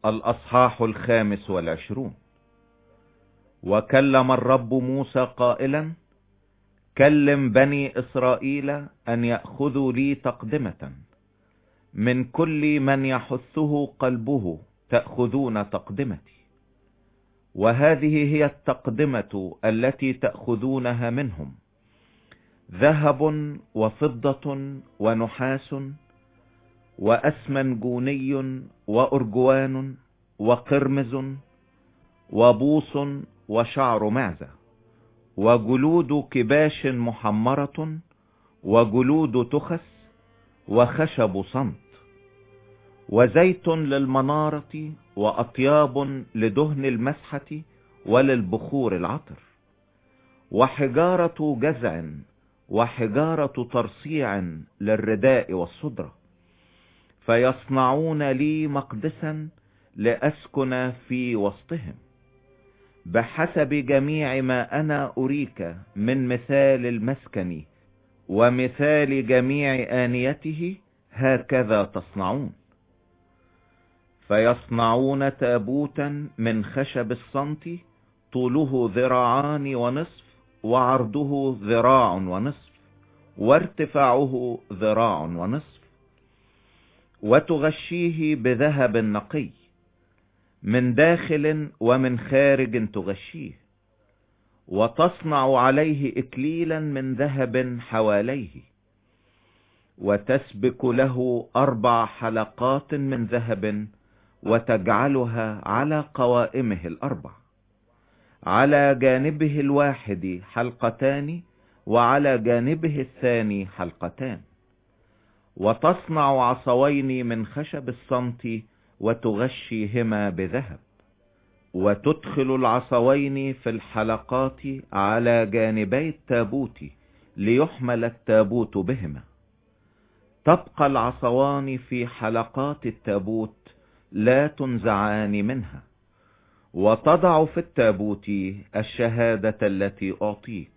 الأصحاح 25. وكلم الرب موسى قائلا: كلم بني إسرائيل أن يأخذوا لي تقدمة من كل من يحثه قلبه، تأخذون تقدمتي. وهذه هي التقدمة التي تأخذونها منهم: ذهب وفضة ونحاس وأسمنجوني وأرجوان وقرمز وبوص وشعر معزة وجلود كباش محمرة وجلود تخس وخشب صمت وزيت للمنارة وأطياب لدهن المسحة وللبخور العطر وحجارة جزع وحجارة ترصيع للرداء والصدرة، فيصنعون لي مقدسا لأسكن في وسطهم بحسب جميع ما أنا أريك من مثال المسكن ومثال جميع آنيته، هكذا تصنعون. فيصنعون تابوتا من خشب الصمت، طوله 1.5 ذراع وعرضه 1.5 ذراع وارتفاعه 1.5 ذراع، وتغشيه بذهب نقي من داخل ومن خارج تغشيه، وتصنع عليه إكليلا من ذهب حواليه، وتسبك له 4 حلقات من ذهب وتجعلها على قوائمه 4، على جانبه الواحد حلقتان وعلى جانبه الثاني حلقتان. وتصنع عصوين من خشب الصمت وتغشيهما بذهب، وتدخل العصوين في الحلقات على جانبي التابوت ليحمل التابوت بهما. تبقى العصوان في حلقات التابوت لا تنزعان منها. وتضع في التابوت الشهادة التي أعطيك.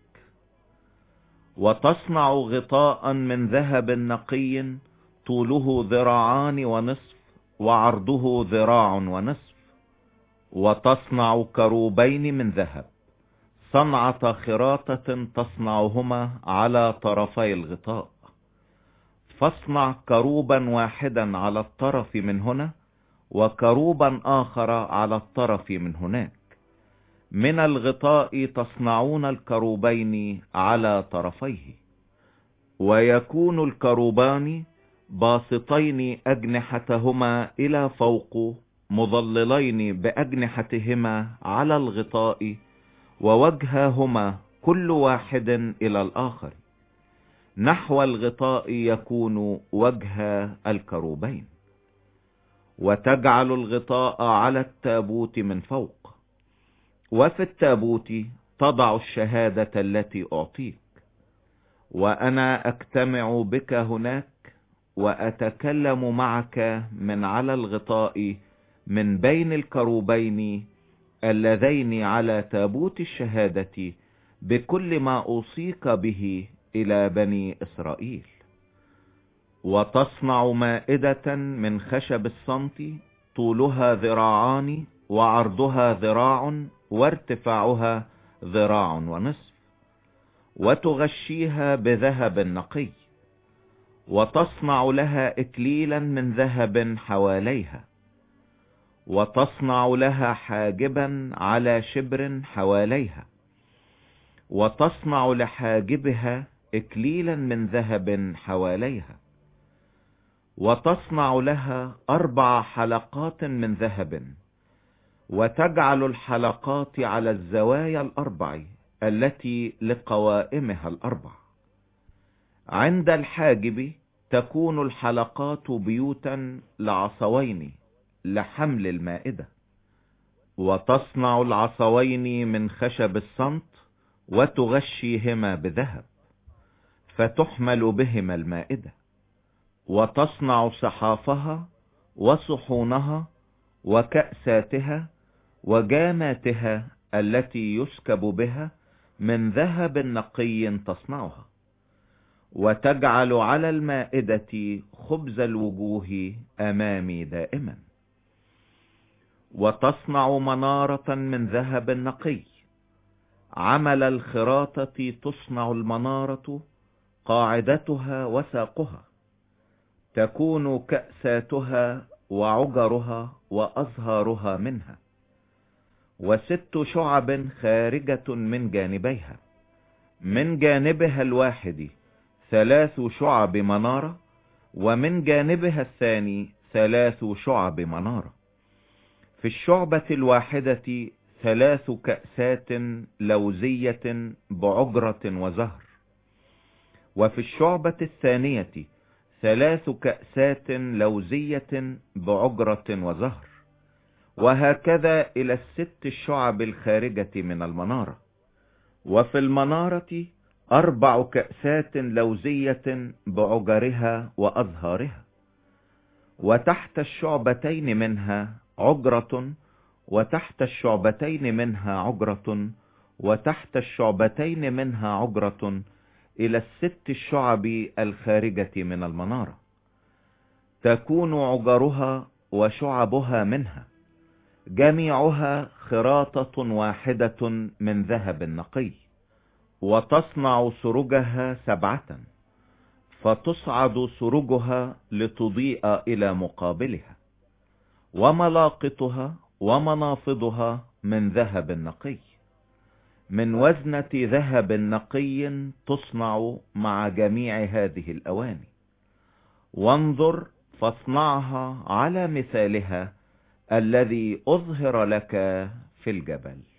وتصنع غطاء من ذهب نقي، طوله 1.5 ذراع وعرضه 1.5 ذراع، وتصنع كروبين من ذهب، صنعة خراطة تصنعهما على طرفي الغطاء. فاصنع كروبا واحدا على الطرف من هنا وكروبا آخر على الطرف من هناك. من الغطاء تصنعون الكروبين على طرفيه. ويكون الكروبان باسطين أجنحتهما إلى فوق، مظللين بأجنحتهما على الغطاء، ووجههما كل واحد إلى الآخر. نحو الغطاء يكون وجه الكروبين. وتجعل الغطاء على التابوت من فوق. وفي التابوت تضع الشهادة التي أعطيك. وأنا أجتمع بك هناك وأتكلم معك من على الغطاء من بين الكروبين اللذين على تابوت الشهادة بكل ما أوصيك به إلى بني إسرائيل. وتصنع مائدة من خشب الصمت، طولها 1 ذراع وعرضها 1 ذراع وارتفاعها 1.5 ذراع، وتغشيها بذهب نقي. وتصنع لها إكليلا من ذهب حواليها. وتصنع لها حاجبا على شبر حواليها. وتصنع لحاجبها إكليلا من ذهب حواليها. وتصنع لها 4 حلقات من ذهب، وتجعل الحلقات على الزوايا 4 التي لقوائمها 4. عند الحاجب تكون الحلقات بيوتا لعصوين لحمل المائدة. وتصنع العصوين من خشب الصمت وتغشيهما بذهب، فتحمل بهما المائدة. وتصنع صحافها وصحونها وكأساتها وجاماتها التي يسكب بها من ذهب نقي تصنعها. وتجعل على المائدة خبز الوجوه أمامي دائما. وتصنع منارة من ذهب نقي. عمل الخراطة تصنع المنارة، قاعدتها وساقها. تكون كأساتها وعجرها وأزهارها منها، 6 شعب خارجة من جانبيها. من جانبها الواحد 3 شعب منارة، ومن جانبها الثاني 3 شعب منارة. في الشعبة الواحدة 3 كأسات لوزية بعجرة وزهر، وفي الشعبة الثانية 3 كأسات لوزية بعجرة وزهر، وهكذا إلى 6 الشعب الخارجة من المنارة. وفي المنارة 4 كأسات لوزية بعجرها وأزهارها، وتحت الشعبتين منها عجرة، وتحت الشعبتين منها عجرة، وتحت الشعبتين منها عجرة، إلى 6 الشعب الخارجة من المنارة. تكون عجرها وشعبها منها جميعها خراطة واحدة من ذهب نقي. وتصنع سرجها 7، فتصعد سرجها لتضيء إلى مقابلها. وملاقطها ومنافضها من ذهب نقي، من وزنة ذهب نقي تصنع مع جميع هذه الأواني. وانظر فاصنعها على مثالها الذي أظهر لك في الجبل.